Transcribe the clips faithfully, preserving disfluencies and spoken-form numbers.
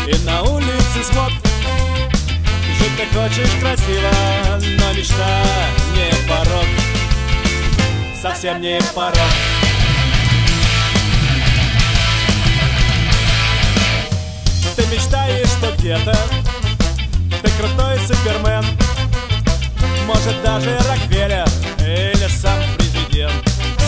И на улице смог. Жить ты хочешь красиво, но мечта не порог. Совсем не порог. Ты мечтаешь, что где-то ты крутой супермен, может даже Рокфеллер или сам президент.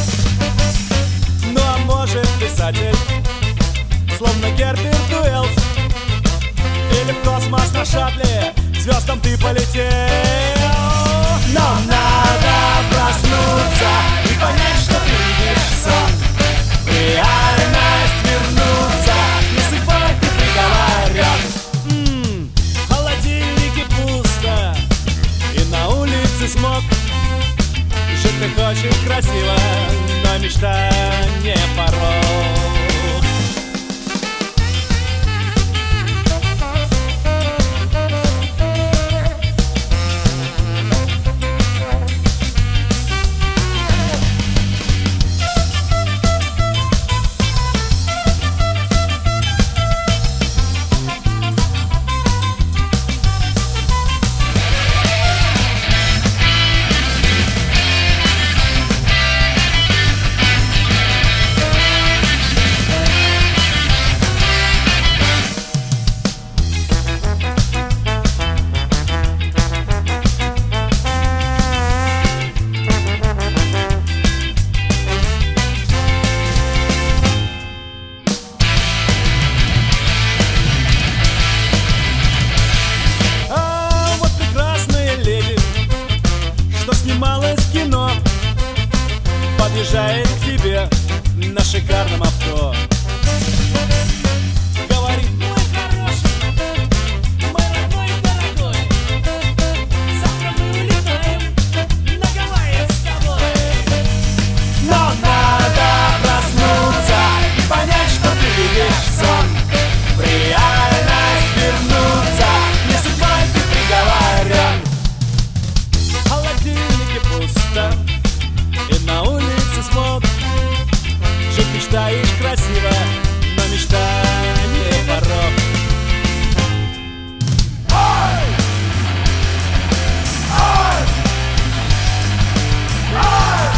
Ну а может писатель, словно Герберт Уэллс, или в космос на шаттле к звездам ты полетел. Но надо проснуться и понять, что ты видишь сон, в реальность вернуться, не судьбой ты приговорен. М-м, в холодильнике пусто и на улице смог. Жить ты хочешь красиво, но мечта не порог. Снималась в кино, подъезжает к тебе на шикарном авто. Говорит: мой хороший, мой родной дорогой, завтра мы улетаем на Гавайи с тобой. Но надо проснуться и понять, что ты видишь сон, в реальность вернуться, не судьбой ты приговорен. В холодильнике пусто и на улице смог. Жить мечтаешь красиво, но мечта не порог. Ой! Ой! Ой!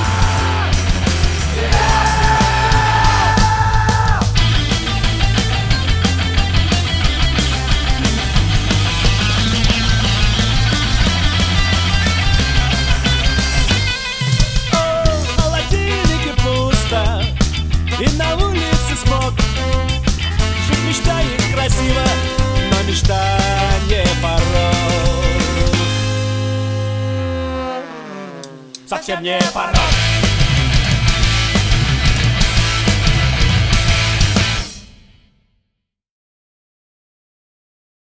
И на улице смог. Жить мечтаешь красиво, но мечта не порог. Совсем не порог.